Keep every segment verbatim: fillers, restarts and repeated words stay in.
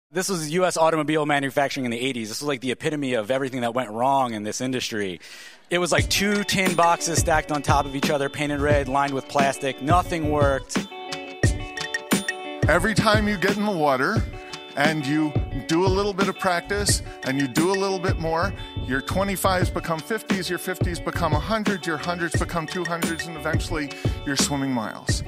This was U S automobile manufacturing in the eighties. This was like the epitome of everything that went wrong in this industry. It was like two tin boxes stacked on top of each other, painted red, lined with plastic. Nothing worked. Every time you get in the water and you do a little bit of practice and you do a little bit more, your twenty-fives become fifties, your fifties become one hundreds, your hundreds become two hundreds, and eventually you're swimming miles.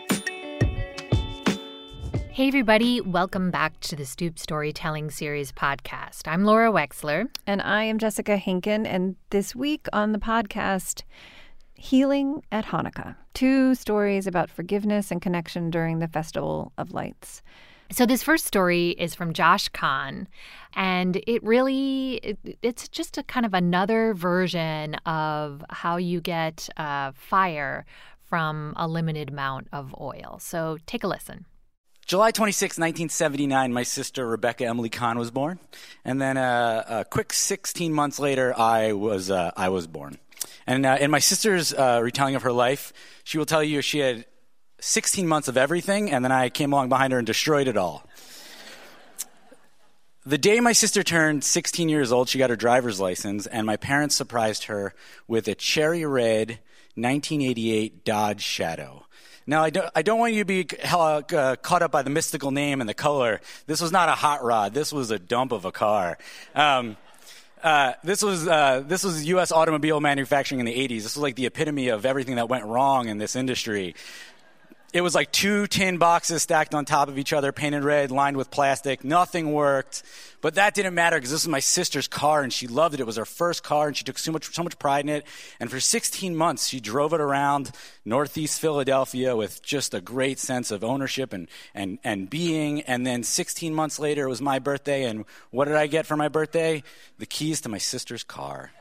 Hey everybody, welcome back to the Stoop Storytelling Series podcast. I'm Laura Wexler. And I am Jessica Hinken. And this week on the podcast, Healing at Hanukkah. Two stories about forgiveness and connection during the Festival of Lights. So this first story is from Josh Kahn, and it really, it, it's just a kind of another version of how you get uh, fire from a limited amount of oil. So take a listen. July twenty-sixth, nineteen seventy-nine, my sister Rebecca Emily Kahn was born. And then uh, a quick sixteen months later, I was uh, I was born. And uh, in my sister's uh, retelling of her life, she will tell you she had sixteen months of everything, and then I came along behind her and destroyed it all. The day my sister turned sixteen years old, she got her driver's license, and my parents surprised her with a cherry red nineteen eighty-eight Dodge Shadow. Now, I don't, I don't want you to be uh, caught up by the mystical name and the color. This was not a hot rod. This was a dump of a car. Um, uh, this was uh, this was U S automobile manufacturing in the eighties. This was like the epitome of everything that went wrong in this industry. It was like two tin boxes stacked on top of each other, painted red, lined with plastic. Nothing worked. But that didn't matter because this was my sister's car, and she loved it. It was her first car, and she took so much so much pride in it. And for sixteen months, she drove it around Northeast Philadelphia with just a great sense of ownership and, and, and being. And then sixteen months later, it was my birthday, and what did I get for my birthday? The keys to my sister's car.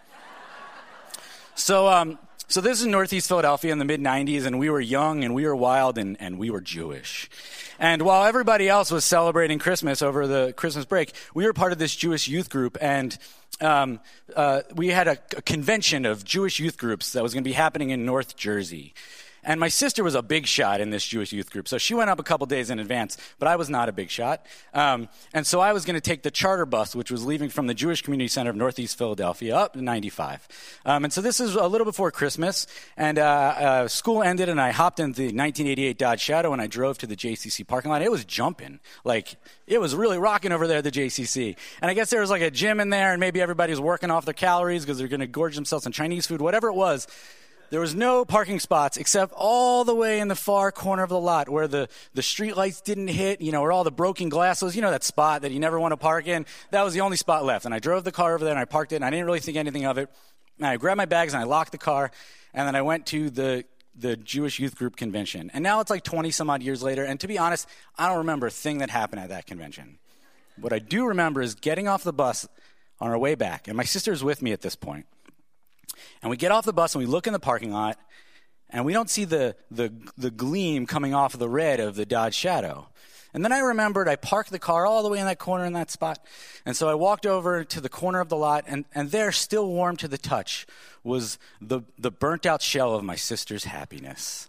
So, um... So this is Northeast Philadelphia in the mid nineties, and we were young, and we were wild, and, and we were Jewish. And while everybody else was celebrating Christmas over the Christmas break, we were part of this Jewish youth group, and um, uh, we had a, a convention of Jewish youth groups that was going to be happening in North Jersey. And my sister was a big shot in this Jewish youth group, so she went up a couple days in advance, but I was not a big shot. Um, and so I was going to take the charter bus, which was leaving from the Jewish Community Center of Northeast Philadelphia up to ninety-five. Um, and so this is a little before Christmas, and uh, uh, school ended, and I hopped in the nineteen eighty-eight Dodge Shadow, and I drove to the J C C parking lot. It was jumping. Like, it was really rocking over there at the J C C. And I guess there was like a gym in there, and maybe everybody was working off their calories because they're going to gorge themselves on Chinese food, whatever it was. There was no parking spots except all the way in the far corner of the lot where the, the street lights didn't hit, you know, where all the broken glass was, you know, that spot that you never want to park in. That was the only spot left. And I drove the car over there and I parked it, and I didn't really think anything of it. And I grabbed my bags and I locked the car, and then I went to the the Jewish youth group convention. And now it's like twenty some odd years later, and to be honest, I don't remember a thing that happened at that convention. What I do remember is getting off the bus on our way back, and my sister's with me at this point. And we get off the bus and we look in the parking lot, and we don't see the, the the gleam coming off of the red of the Dodge Shadow. And then I remembered I parked the car all the way in that corner in that spot. And so I walked over to the corner of the lot, and, and there, still warm to the touch, was the, the burnt-out shell of my sister's happiness.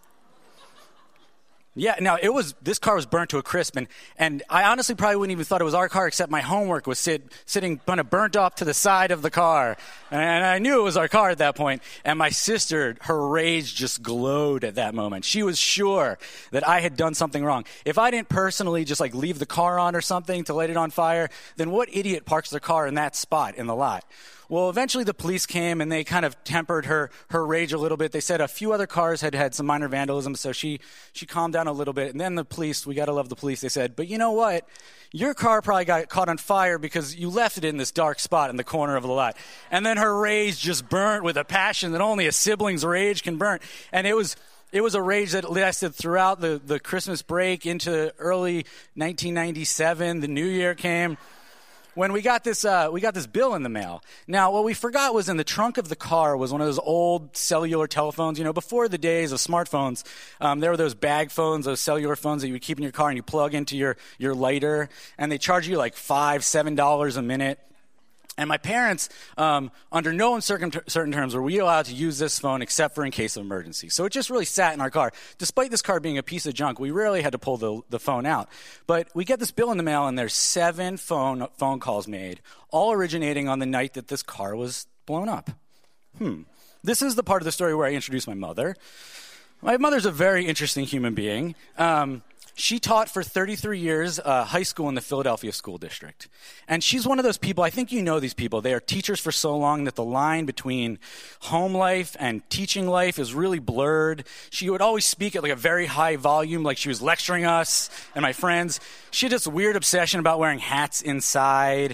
Yeah, now it was, this car was burnt to a crisp, and, and I honestly probably wouldn't even thought it was our car, except my homework was sit, sitting kind of burnt off to the side of the car. And I knew it was our car at that point. And my sister, her rage just glowed at that moment. She was sure that I had done something wrong. If I didn't personally just like leave the car on or something to light it on fire, then what idiot parks their car in that spot in the lot? Well, eventually the police came, and they kind of tempered her her rage a little bit. They said a few other cars had had some minor vandalism, so she she calmed down a little bit. And then the police, we got to love the police, they said, but you know what? Your car probably got caught on fire because you left it in this dark spot in the corner of the lot. And then her rage just burnt with a passion that only a sibling's rage can burn. And it was... It was a rage that lasted throughout the, the Christmas break into early nineteen ninety-seven. The New Year came. When we got this, uh, we got this bill in the mail. Now, what we forgot was in the trunk of the car was one of those old cellular telephones. You know, before the days of smartphones, um, there were those bag phones, those cellular phones that you would keep in your car and you plug into your, your lighter, and they charge you like five, seven dollars a minute. And my parents, um, under no uncertain certain terms, were we allowed to use this phone except for in case of emergency. So it just really sat in our car. Despite this car being a piece of junk, we rarely had to pull the, the phone out. But we get this bill in the mail, and there's seven phone phone calls made, all originating on the night that this car was blown up. Hmm. This is the part of the story where I introduce my mother. My mother's a very interesting human being. Um, She taught for thirty-three years uh, high school in the Philadelphia School District. And she's one of those people, I think you know these people. They are teachers for so long that the line between home life and teaching life is really blurred. She would always speak at like a very high volume, like she was lecturing us and my friends. She had this weird obsession about wearing hats inside.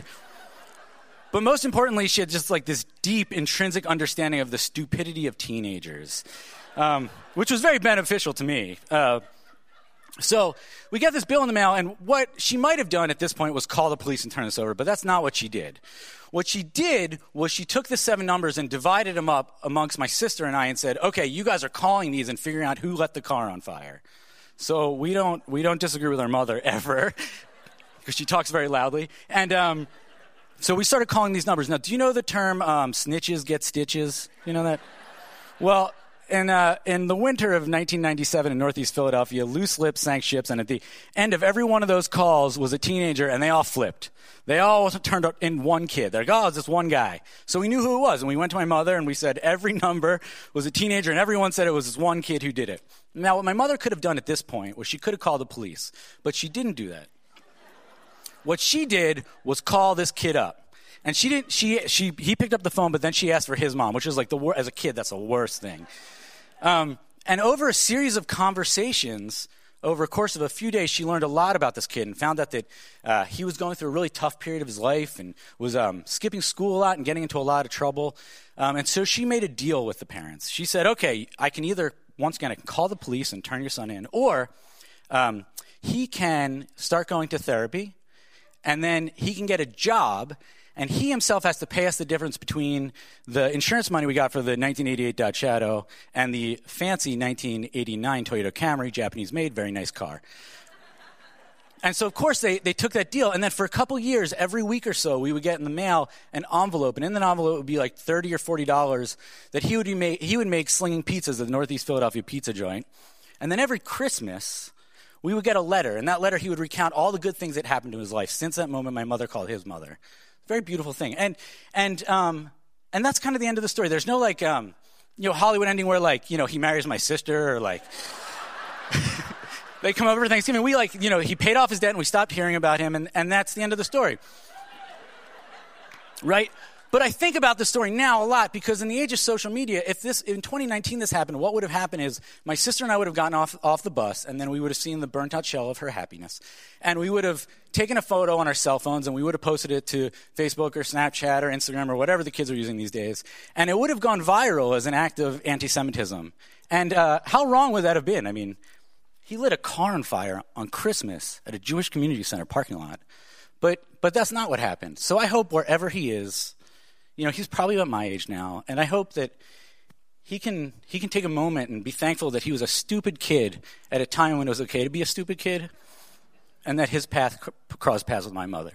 But most importantly, she had just like this deep intrinsic understanding of the stupidity of teenagers, um, which was very beneficial to me. Uh, So we get this bill in the mail, and what she might have done at this point was call the police and turn this over, but that's not what she did. What she did was she took the seven numbers and divided them up amongst my sister and I and said, okay, you guys are calling these and figuring out who let the car on fire. So we don't we don't disagree with our mother ever, because she talks very loudly. And um, so we started calling these numbers. Now, do you know the term um, snitches get stitches? You know that? Well, In, uh, in the winter of nineteen ninety-seven in Northeast Philadelphia, loose lips sank ships, and at the end of every one of those calls was a teenager, and they all flipped. They all turned out in one kid. They're like, oh, it's this one guy. So we knew who it was, and we went to my mother, and we said every number was a teenager, and everyone said it was this one kid who did it. Now, what my mother could have done at this point was she could have called the police, but she didn't do that. What she did was call this kid up. And she didn't. She she he picked up the phone, but then she asked for his mom, which is like the wor- as a kid, that's the worst thing. Um, and over a series of conversations, over a course of a few days, she learned a lot about this kid and found out that uh, he was going through a really tough period of his life and was um, skipping school a lot and getting into a lot of trouble. Um, and so she made a deal with the parents. She said, okay, I can either, once again, I can call the police and turn your son in, or um, he can start going to therapy, and then he can get a job, and he himself has to pay us the difference between the insurance money we got for the nineteen eighty-eight Dodge Shadow and the fancy nineteen eighty-nine Toyota Camry, Japanese-made, very nice car. And so, of course, they, they took that deal. And then for a couple years, every week or so, we would get in the mail an envelope. And in that envelope would be like thirty or forty dollars that he would, be make, he would make slinging pizzas at the Northeast Philadelphia Pizza Joint. And then every Christmas, we would get a letter. And that letter, he would recount all the good things that happened in his life. Since that moment, my mother called his mother. Very beautiful thing. And and um and that's kind of the end of the story. There's no like um you know Hollywood ending where like, you know, he marries my sister or like they come over for Thanksgiving. We like, you know, he paid off his debt and we stopped hearing about him, and, and that's the end of the story. Right? But I think about this story now a lot because in the age of social media, if this in twenty nineteen this happened, what would have happened is my sister and I would have gotten off, off the bus, and then we would have seen the burnt out shell of her happiness. And we would have taken a photo on our cell phones, and we would have posted it to Facebook or Snapchat or Instagram or whatever the kids are using these days. And it would have gone viral as an act of anti-Semitism. And uh, how wrong would that have been? I mean, he lit a car on fire on Christmas at a Jewish community center parking lot. But but that's not what happened. So I hope wherever he is, you know, he's probably about my age now, and I hope that he can he can take a moment and be thankful that he was a stupid kid at a time when it was okay to be a stupid kid, and that his path cr- crossed paths with my mother.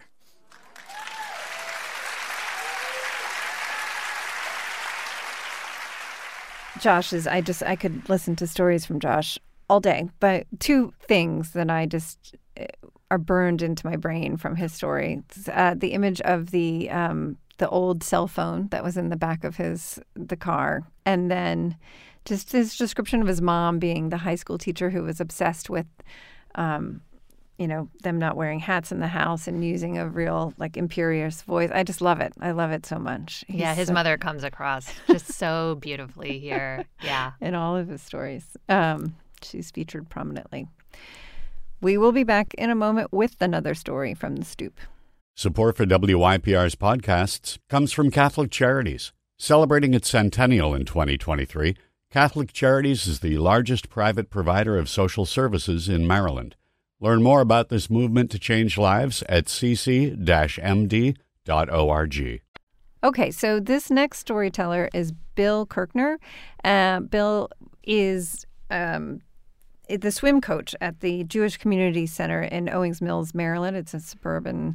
Josh is, I just, I could listen to stories from Josh all day, but two things that I just are burned into my brain from his story. Uh, the image of the um, the old cell phone that was in the back of his the car, and then just his description of his mom being the high school teacher who was obsessed with, um, you know, them not wearing hats in the house and using a real like imperious voice. I just love it. I love it so much. He's yeah, his so, mother comes across just so beautifully here. Yeah, in all of his stories, um, she's featured prominently. We will be back in a moment with another story from the Stoop. Support for W Y P R's podcasts comes from Catholic Charities. Celebrating its centennial in twenty twenty-three, Catholic Charities is the largest private provider of social services in Maryland. Learn more about this movement to change lives at c c dash m d dot org. Okay, so this next storyteller is Bill Kirkner. Uh, Bill is um, the swim coach at the Jewish Community Center in Owings Mills, Maryland. It's a suburban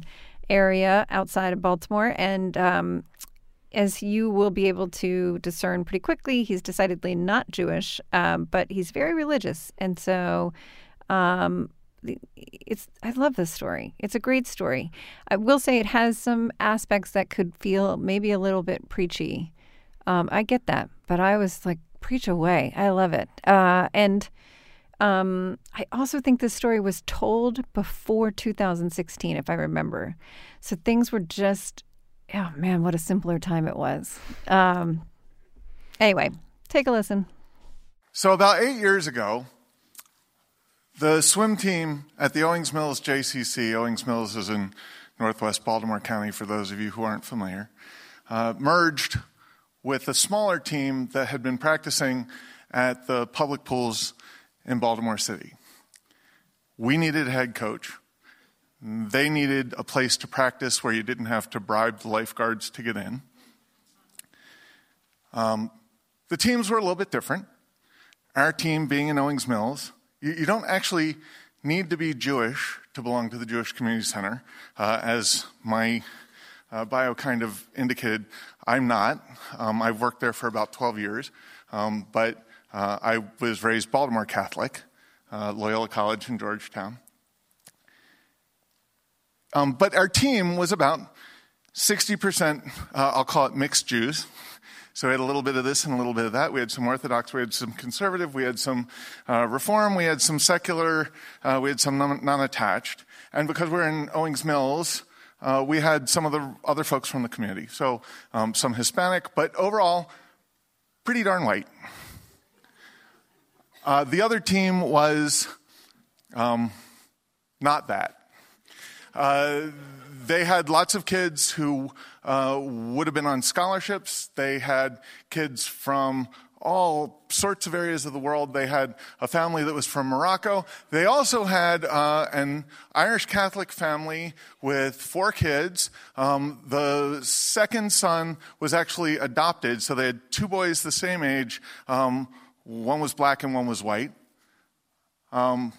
area outside of Baltimore. And um, as you will be able to discern pretty quickly, he's decidedly not Jewish, um, but he's very religious. And so um, it's I love this story. It's a great story. I will say it has some aspects that could feel maybe a little bit preachy. Um, I get that, but I was like, preach away. I love it. Uh, and um, I also think this story was told before two thousand sixteen, if I remember. So things were just, oh man, what a simpler time it was. Um, anyway, take a listen. So about eight years ago, the swim team at the Owings Mills J C C, Owings Mills is in northwest Baltimore County for those of you who aren't familiar, uh, merged with a smaller team that had been practicing at the public pools in Baltimore City. We needed a head coach. They needed a place to practice where you didn't have to bribe the lifeguards to get in. Um, the teams were a little bit different. Our team being in Owings Mills, you, you don't actually need to be Jewish to belong to the Jewish Community Center. Uh, as my uh, bio kind of indicated, I'm not. Um, I've worked there for about twelve years, um, but uh, I was raised Baltimore Catholic, uh, Loyola College in Georgetown. Um, but our team was about sixty percent, uh, I'll call it mixed Jews. So we had a little bit of this and a little bit of that. We had some Orthodox, we had some conservative, we had some uh, Reform, we had some secular, uh, we had some non- non-attached. And because we're in Owings Mills, uh, we had some of the other folks from the community. So um, some Hispanic, but overall, pretty darn white. Uh, the other team was um, not that. Uh, they had lots of kids who uh, would have been on scholarships. They had kids from all sorts of areas of the world. They had a family that was from Morocco. They also had uh, an Irish Catholic family with four kids. Um, the second son was actually adopted, so they had two boys the same age. Um, one was black and one was white. Um,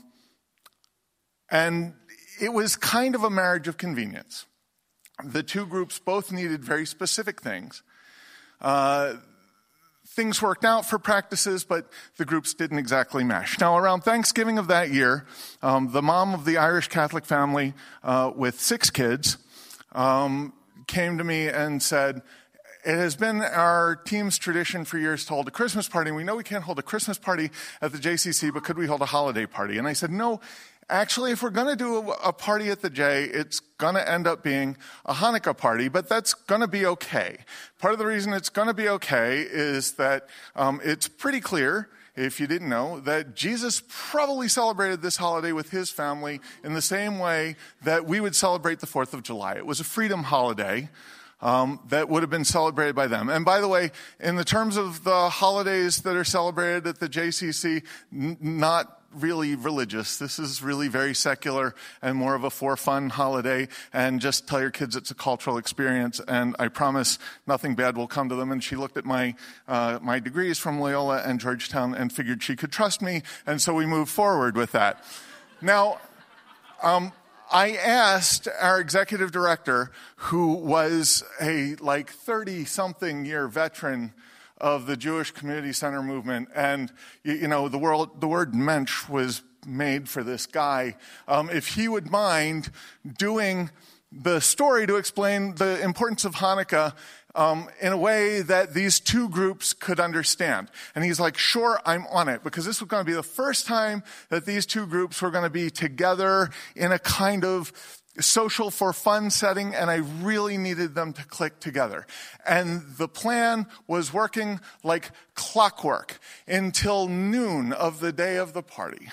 and it was kind of a marriage of convenience. The two groups both needed very specific things. Uh, things worked out for practices, but the groups didn't exactly mesh. Now, around Thanksgiving of that year, um, the mom of the Irish Catholic family uh, with six kids um, came to me and said, it has been our team's tradition for years to hold a Christmas party, and we know we can't hold a Christmas party at the J C C, but could we hold a holiday party? And I said, no, actually, if we're going to do a, a party at the J, it's going to end up being a Hanukkah party, but that's going to be okay. Part of the reason it's going to be okay is that um, it's pretty clear, if you didn't know, that Jesus probably celebrated this holiday with his family in the same way that we would celebrate the fourth of July. It was a freedom holiday um, that would have been celebrated by them. And by the way, in the terms of the holidays that are celebrated at the J C C, n- not really religious. This is really very secular and more of a for fun holiday. And just tell your kids it's a cultural experience, and I promise nothing bad will come to them. And she looked at my uh, my degrees from Loyola and Georgetown and figured she could trust me, and so we moved forward with that. Now, um, I asked our executive director, who was a like thirty-something year veteran of the Jewish Community Center movement, and you, you know the world, the word mensch was made for this guy. Um, if he would mind doing the story to explain the importance of Hanukkah um, in a way that these two groups could understand. And he's like, sure, I'm on it, because this was going to be the first time that these two groups were going to be together in a kind of social for fun setting, and I really needed them to click together. And the plan was working like clockwork until noon of the day of the party.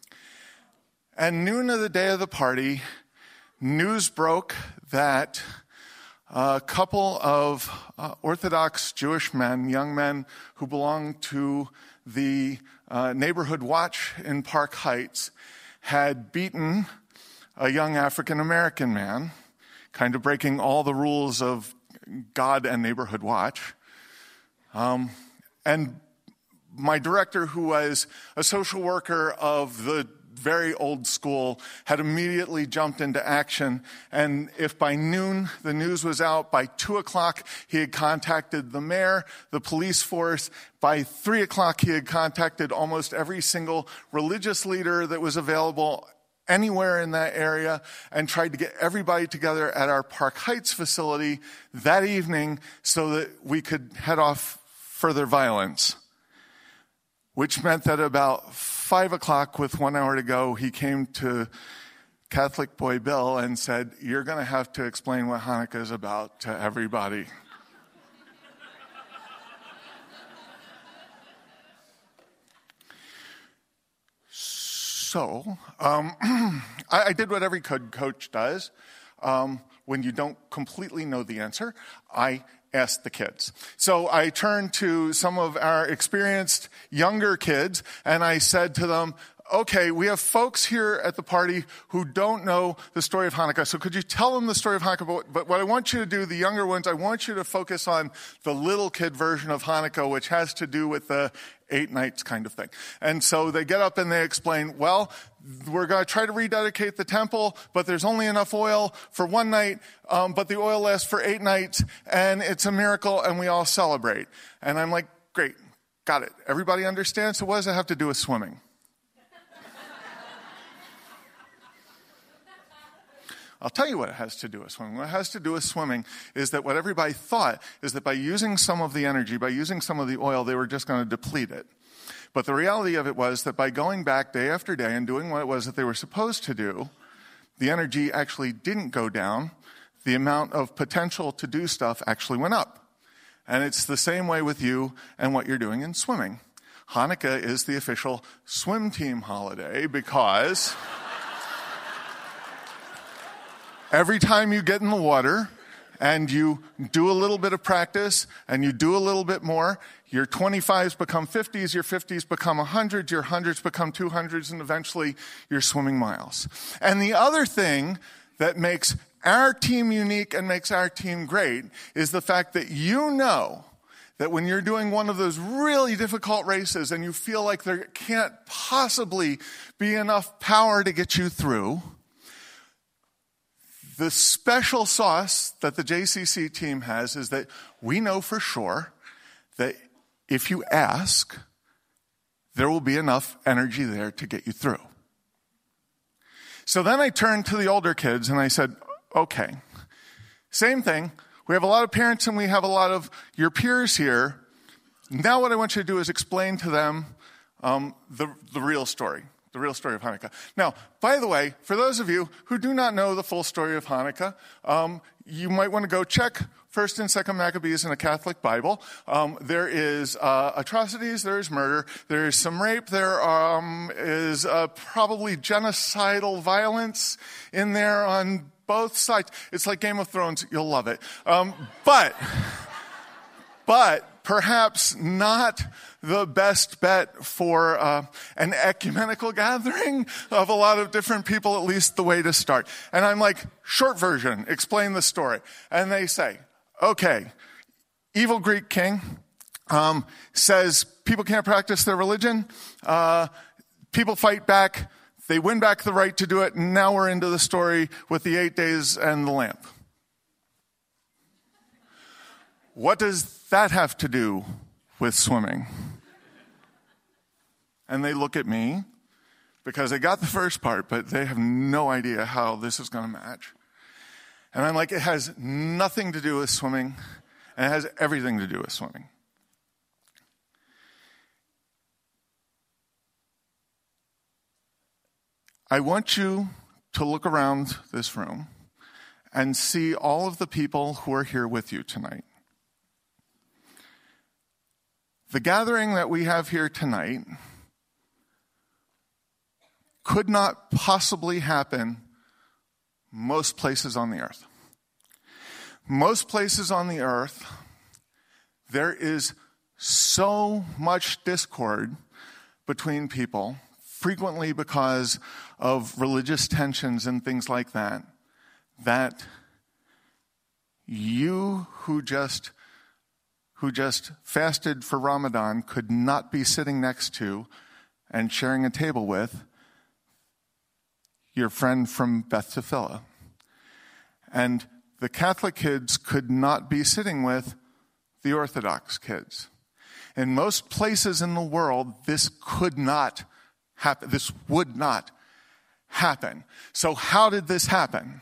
And noon of the day of the party, news broke that a couple of uh, Orthodox Jewish men, young men who belonged to the uh, neighborhood watch in Park Heights, had beaten a young African-American man, kind of breaking all the rules of God and neighborhood watch. Um, and my director, who was a social worker of the very old school, had immediately jumped into action. And if by noon the news was out, by two o'clock he had contacted the mayor, the police force. By three o'clock he had contacted almost every single religious leader that was available anywhere in that area and tried to get everybody together at our Park Heights facility that evening so that we could head off further violence. Which meant that about five o'clock with one hour to go, he came to Catholic Boy Bill and said, "You're going to have to explain what Hanukkah is about to everybody." So, um, I, I did what every coach does. Um, when you don't completely know the answer, I asked the kids. So I turned to some of our experienced younger kids and I said to them, okay, we have folks here at the party who don't know the story of Hanukkah. So could you tell them the story of Hanukkah? But what I want you to do, the younger ones, I want you to focus on the little kid version of Hanukkah, which has to do with the eight nights kind of thing. And so they get up and they explain, well, we're going to try to rededicate the temple, but there's only enough oil for one night, um, but the oil lasts for eight nights, and it's a miracle, and we all celebrate. And I'm like, great, got it. Everybody understands? So what does it have to do with swimming? I'll tell you what it has to do with swimming. What it has to do with swimming is that what everybody thought is that by using some of the energy, by using some of the oil, they were just going to deplete it. But the reality of it was that by going back day after day and doing what it was that they were supposed to do, the energy actually didn't go down. The amount of potential to do stuff actually went up. And it's the same way with you and what you're doing in swimming. Hanukkah is the official swim team holiday because every time you get in the water and you do a little bit of practice and you do a little bit more, your twenty-fives become fifties, your fifties become one hundreds, your hundreds become two hundreds, and eventually you're swimming miles. And the other thing that makes our team unique and makes our team great is the fact that you know that when you're doing one of those really difficult races and you feel like there can't possibly be enough power to get you through, the special sauce that the J C C team has is that we know for sure that if you ask, there will be enough energy there to get you through. So then I turned to the older kids and I said, okay, same thing. We have a lot of parents and we have a lot of your peers here. Now what I want you to do is explain to them um, the, the real story. The real story of Hanukkah. Now, by the way, for those of you who do not know the full story of Hanukkah, um, you might want to go check First and Second Maccabees in a Catholic Bible. Um, there is uh, atrocities, there is murder, there is some rape, there um, is uh, probably genocidal violence in there on both sides. It's like Game of Thrones. You'll love it. Um, but, but perhaps not the best bet for uh, an ecumenical gathering of a lot of different people, at least the way to start. And I'm like, short version, explain the story. And they say, okay, evil Greek king um, says people can't practice their religion. Uh, people fight back. They win back the right to do it. And now we're into the story with the eight days and the lamp. What does that have to do with swimming? And they look at me because they got the first part, but they have no idea how this is going to match. And I'm like, it has nothing to do with swimming, and it has everything to do with swimming. I want you to look around this room and see all of the people who are here with you tonight. The gathering that we have here tonight could not possibly happen most places on the earth. Most places on the earth, there is so much discord between people, frequently because of religious tensions and things like that, that you who just who just fasted for Ramadan could not be sitting next to and sharing a table with your friend from Beth Tefillah. And the Catholic kids could not be sitting with the Orthodox kids. In most places in the world, this could not happen. This would not happen. So how did this happen?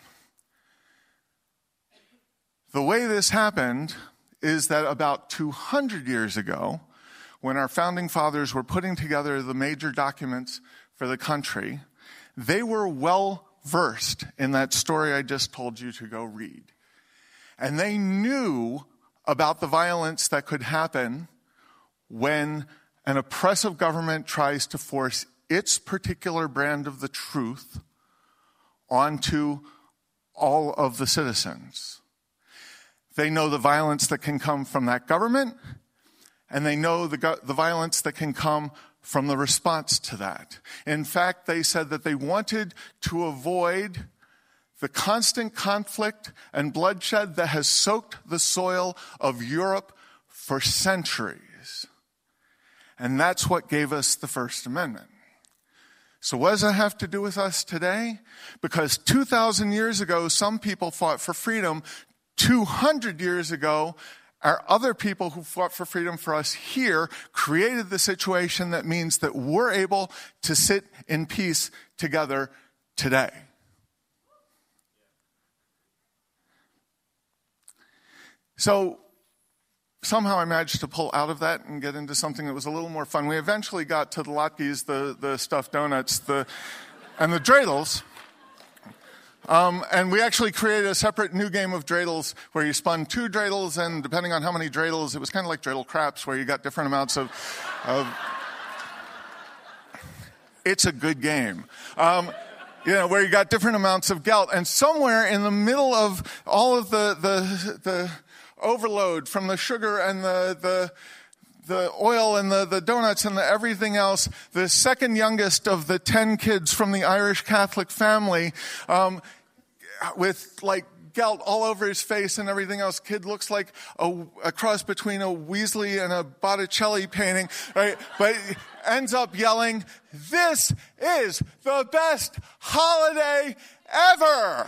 The way this happened is that about two hundred years ago, when our founding fathers were putting together the major documents for the country, they were well versed in that story I just told you to go read. And they knew about the violence that could happen when an oppressive government tries to force its particular brand of the truth onto all of the citizens. They know the violence that can come from that government, and they know the, go- the violence that can come from the response to that. In fact, they said that they wanted to avoid the constant conflict and bloodshed that has soaked the soil of Europe for centuries. And that's what gave us the First Amendment. So what does that have to do with us today? Because two thousand years ago, some people fought for freedom. two hundred years ago, our other people who fought for freedom for us here created the situation that means that we're able to sit in peace together today. So somehow I managed to pull out of that and get into something that was a little more fun. We eventually got to the latkes, the, the stuffed donuts, the and the dreidels. Um, and we actually created a separate new game of dreidels where you spun two dreidels, and depending on how many dreidels, it was kind of like dreidel craps where you got different amounts of... of it's a good game. Um, you know, where you got different amounts of gelt. And somewhere in the middle of all of the the, the overload from the sugar and the... the the oil and the, the donuts and the everything else, the second youngest of the ten kids from the Irish Catholic family, um, with like gelt all over his face and everything else. Kid looks like a, a cross between a Weasley and a Botticelli painting, right? But ends up yelling, "This is the best holiday ever!"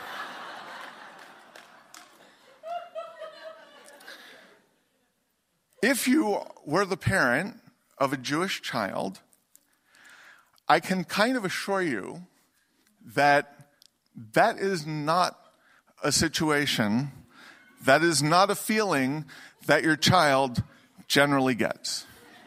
If you were the parent of a Jewish child, I can kind of assure you that that is not a situation, that is not a feeling that your child generally gets.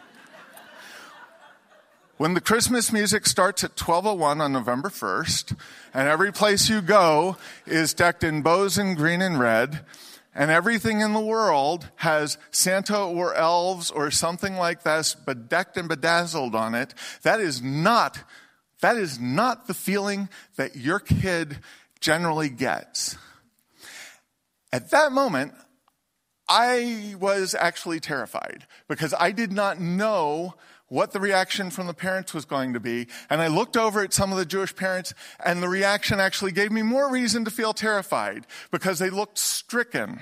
When the Christmas music starts at twelve oh one on November first, and every place you go is decked in bows and green and red, and everything in the world has Santa or elves or something like this bedecked and bedazzled on it, that is not, that is not the feeling that your kid generally gets. At that moment, I was actually terrified because I did not know what the reaction from the parents was going to be. And I looked over at some of the Jewish parents, and the reaction actually gave me more reason to feel terrified because they looked stricken.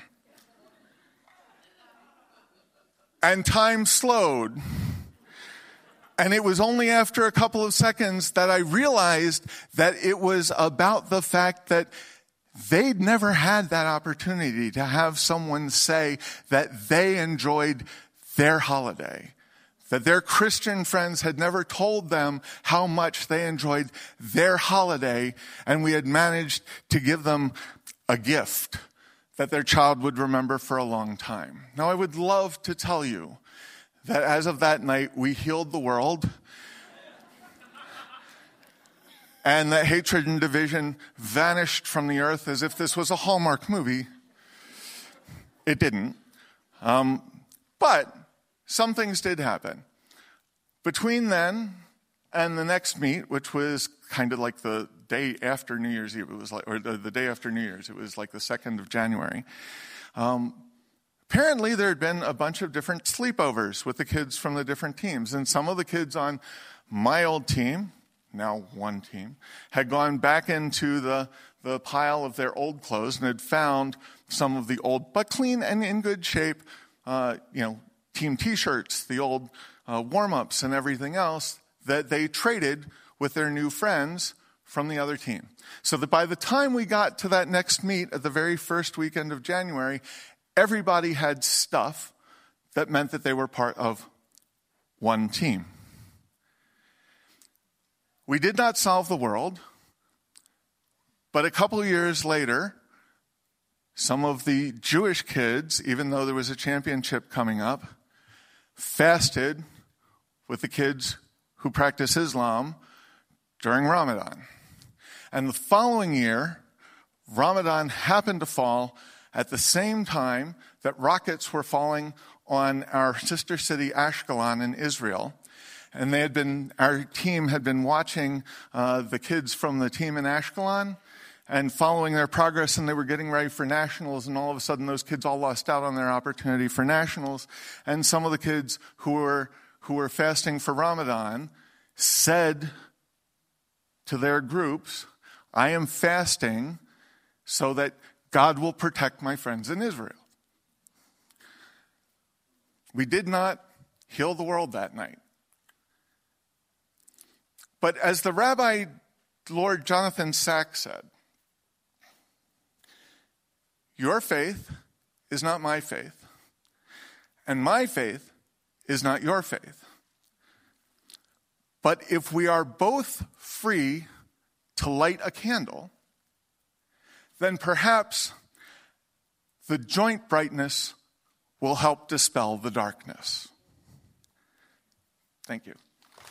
And time slowed. And it was only after a couple of seconds that I realized that it was about the fact that they'd never had that opportunity to have someone say that they enjoyed their holiday. That their Christian friends had never told them how much they enjoyed their holiday, and we had managed to give them a gift that their child would remember for a long time. Now, I would love to tell you that as of that night, we healed the world, and that hatred and division vanished from the earth as if this was a Hallmark movie. It didn't. Um, but some things did happen. Between then and the next meet, which was kind of like the day after New Year's Eve, it was like, or the, the day after New Year's, it was like the second of January. Um, apparently there had been a bunch of different sleepovers with the kids from the different teams. And some of the kids on my old team, now one team, had gone back into the, the pile of their old clothes and had found some of the old, but clean and in good shape, uh, you know, team T-shirts, the old uh, warm-ups and everything else that they traded with their new friends from the other team. So that by the time we got to that next meet at the very first weekend of January, everybody had stuff that meant that they were part of one team. We did not solve the world, but a couple of years later, some of the Jewish kids, even though there was a championship coming up, fasted with the kids who practice Islam during Ramadan. And the following year, Ramadan happened to fall at the same time that rockets were falling on our sister city Ashkelon in Israel. And they had been, our team had been watching uh, the kids from the team in Ashkelon and following their progress, and they were getting ready for nationals, and all of a sudden those kids all lost out on their opportunity for nationals. And some of the kids who were who were fasting for Ramadan said to their groups, I am fasting so that God will protect my friends in Israel. We did not heal the world that night. But as the Rabbi Lord Jonathan Sacks said, your faith is not my faith, and my faith is not your faith. But if we are both free to light a candle, then perhaps the joint brightness will help dispel the darkness. Thank you.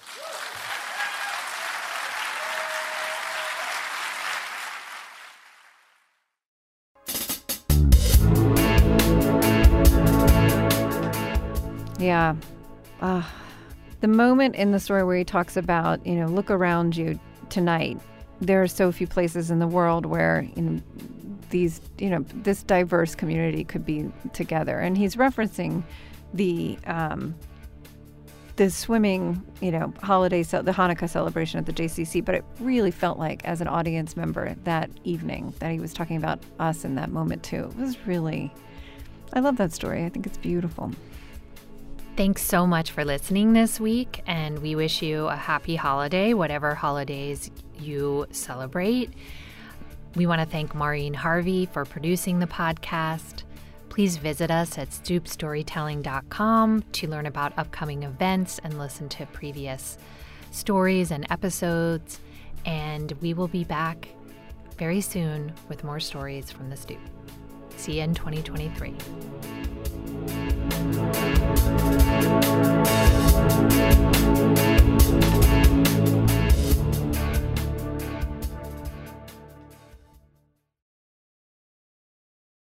Yeah. Uh, the moment in the story where he talks about, you know, look around you tonight. There are so few places in the world where, you know, these, you know, this diverse community could be together. And he's referencing the um, the swimming, you know, holiday, so the Hanukkah celebration at the J C C. But it really felt like, as an audience member that evening, that he was talking about us in that moment too. It was really, I love that story. I think it's beautiful. Thanks so much for listening this week, and we wish you a happy holiday, whatever holidays you celebrate. We want to thank Maureen Harvey for producing the podcast. Please visit us at stoop storytelling dot com to learn about upcoming events and listen to previous stories and episodes. And we will be back very soon with more stories from the Stoop. See you in twenty twenty-three.